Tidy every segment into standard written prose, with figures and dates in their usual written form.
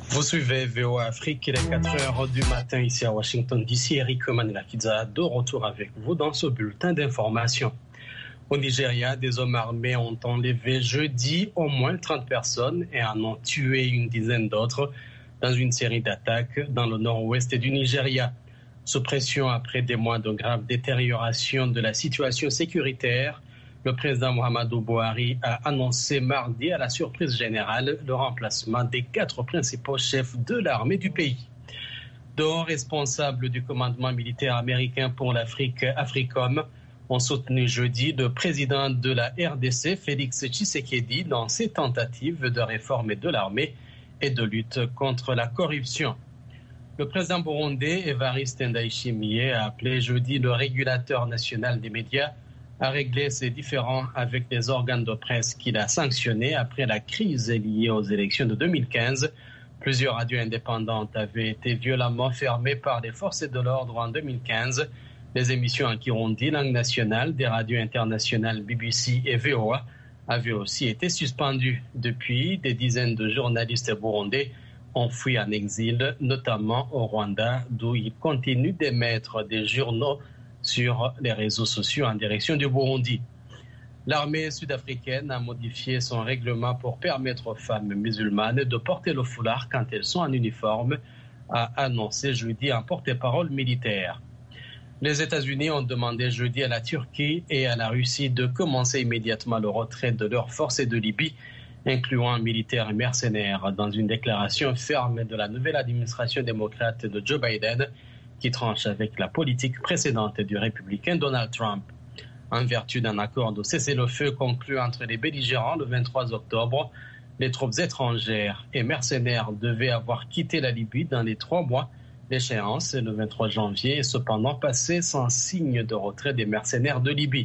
Vous suivez VOA Afrique, il est 4h du matin ici à Washington DC. Eric Manilakidza de retour avec vous dans ce bulletin d'information. Au Nigeria, des hommes armés ont enlevé jeudi au moins 30 personnes et en ont tué une dizaine d'autres dans une série d'attaques dans le nord-ouest du Nigeria. Sous pression après des mois de grave détérioration de la situation sécuritaire, le président Muhammadu Buhari a annoncé mardi à la surprise générale le remplacement des 4 principaux chefs de l'armée du pays. De hauts responsables du commandement militaire américain pour l'Afrique, AFRICOM, ont soutenu jeudi le président de la RDC, Félix Tshisekedi, dans ses tentatives de réforme de l'armée et de lutte contre la corruption. Le président burundais, Evariste Ndayishimiye, a appelé jeudi le régulateur national des médias à régler ses différends avec les organes de presse qu'il a sanctionnés après la crise liée aux élections de 2015. Plusieurs radios indépendantes avaient été violemment fermées par les forces de l'ordre en 2015. Les émissions en Kirundi, langue nationale, des radios internationales BBC et VOA avaient aussi été suspendues. Depuis, des dizaines de journalistes burundais ont fui en exil, notamment au Rwanda, d'où ils continuent d'émettre des journaux sur les réseaux sociaux en direction du Burundi. L'armée sud-africaine a modifié son règlement pour permettre aux femmes musulmanes de porter le foulard quand elles sont en uniforme, a annoncé jeudi un porte-parole militaire. Les États-Unis ont demandé jeudi à la Turquie et à la Russie de commencer immédiatement le retrait de leurs forces de Libye, incluant militaires et mercenaires, dans une déclaration ferme de la nouvelle administration démocrate de Joe Biden, qui tranche avec la politique précédente du républicain Donald Trump. En vertu d'un accord de cessez-le-feu conclu entre les belligérants le 23 octobre, les troupes étrangères et mercenaires devaient avoir quitté la Libye dans les 3 mois. L'échéance, le 23 janvier, est cependant passée sans signe de retrait des mercenaires de Libye.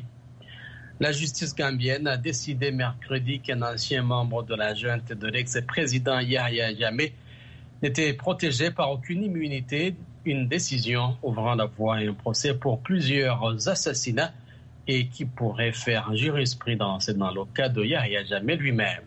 La justice gambienne a décidé mercredi qu'un ancien membre de la junte de l'ex-président Yahya Jammeh n'était protégé par aucune immunité, une décision ouvrant la voie à un procès pour plusieurs assassinats et qui pourrait faire jurisprudence dans le cas de Yahya Jammeh lui-même.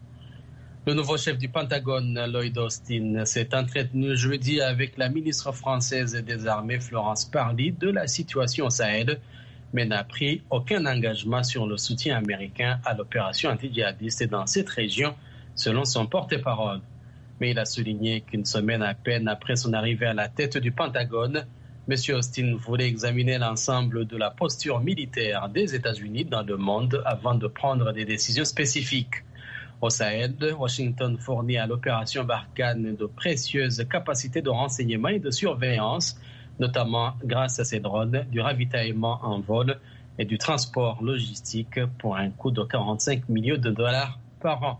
Le nouveau chef du Pentagone, Lloyd Austin, s'est entretenu jeudi avec la ministre française des Armées, Florence Parly, de la situation au Sahel, mais n'a pris aucun engagement sur le soutien américain à l'opération anti-djihadiste dans cette région, selon son porte-parole. Mais il a souligné qu'une semaine à peine après son arrivée à la tête du Pentagone, M. Austin voulait examiner l'ensemble de la posture militaire des États-Unis dans le monde avant de prendre des décisions spécifiques. Au Sahel, Washington fournit à l'opération Barkhane de précieuses capacités de renseignement et de surveillance, notamment grâce à ses drones, du ravitaillement en vol et du transport logistique pour un coût de $45 millions par an.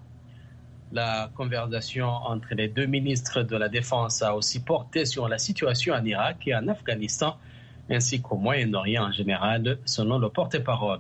La conversation entre les 2 ministres de la Défense a aussi porté sur la situation en Irak et en Afghanistan, ainsi qu'au Moyen-Orient en général, selon le porte-parole.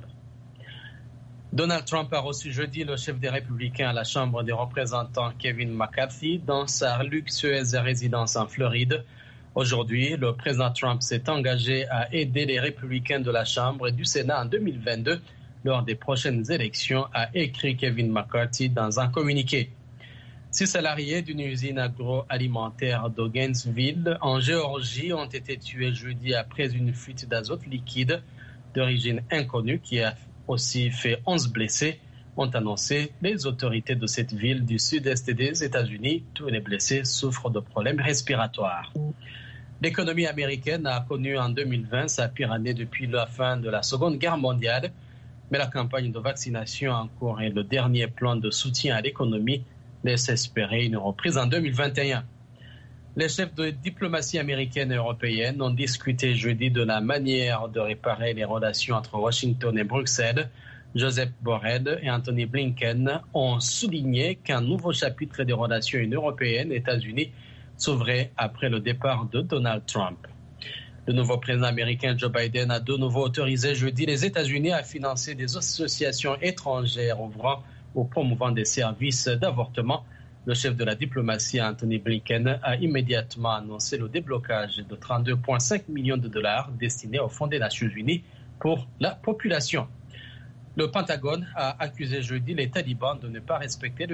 Donald Trump a reçu jeudi le chef des Républicains à la Chambre des représentants, Kevin McCarthy, dans sa luxueuse résidence en Floride. Aujourd'hui, le président Trump s'est engagé à aider les républicains de la Chambre et du Sénat en 2022 lors des prochaines élections, a écrit Kevin McCarthy dans un communiqué. 6 salariés d'une usine agroalimentaire de Gainesville, en Géorgie, ont été tués jeudi après une fuite d'azote liquide d'origine inconnue qui a aussi fait 11 blessés, ont annoncé les autorités de cette ville du sud-est des États-Unis. Tous les blessés souffrent de problèmes respiratoires. L'économie américaine a connu en 2020 sa pire année depuis la fin de la Seconde Guerre mondiale, mais la campagne de vaccination en cours et le dernier plan de soutien à l'économie laissent espérer une reprise en 2021. Les chefs de diplomatie américaine et européenne ont discuté jeudi de la manière de réparer les relations entre Washington et Bruxelles. Joseph Borrell et Anthony Blinken ont souligné qu'un nouveau chapitre des relations européennes-États-Unis s'ouvrait après le départ de Donald Trump. Le nouveau président américain Joe Biden a de nouveau autorisé jeudi les États-Unis à financer des associations étrangères ouvrant ou promouvant des services d'avortement. Le chef de la diplomatie, Anthony Blinken, a immédiatement annoncé le déblocage de $32,5 millions destinés au Fonds des Nations Unies pour la population. Le Pentagone a accusé jeudi les talibans de ne pas respecter